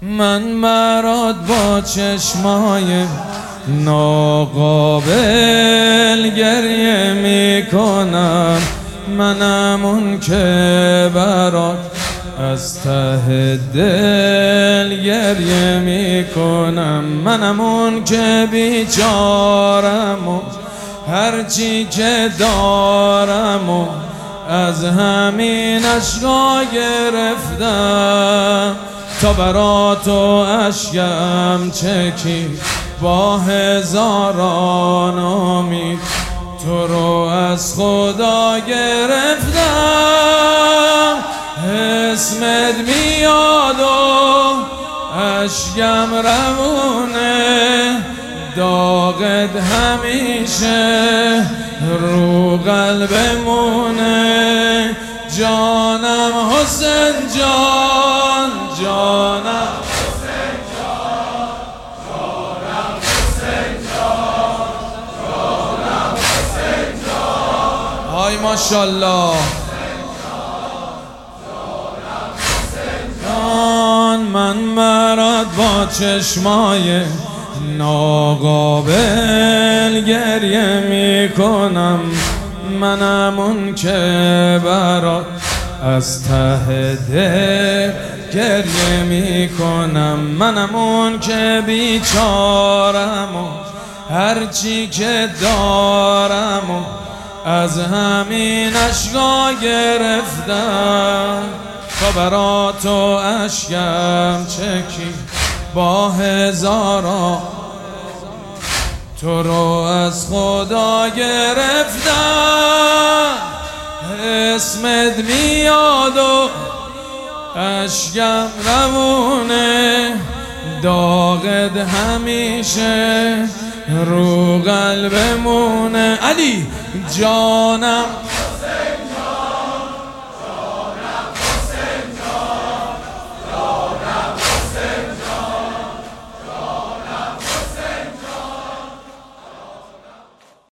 من برات با چشمای ناقابل گریه میکنم، منم اون که برات از ته دل گریه میکنم، منم اون که بیچارم و هرچی که دارم و از همین اشکا گرفتم تا برا تو اشکم چکید با هزاران امید، تو رو از خدا گرفتم. اسمت میاد و اشکم روونه، داغت همیشه رو قلبمونه. جانم حسین جان، جانم حسین جان، جانم حسین جان، جانم حسین جان. های ماشاءالله. من برات با چشمای ناقابل گریه میکنم، منم اون که برات از ته دل گریه میکنم، منم اون که بیچارم و هرچی که دارم و از همین اشکا گرفتم تا برا تو اشکم چکی با هزاران، تو رو از خدا گرفتم. اسمت میاد و اشکم روونه، داغت همیشه رو قلبمونه. علی جانم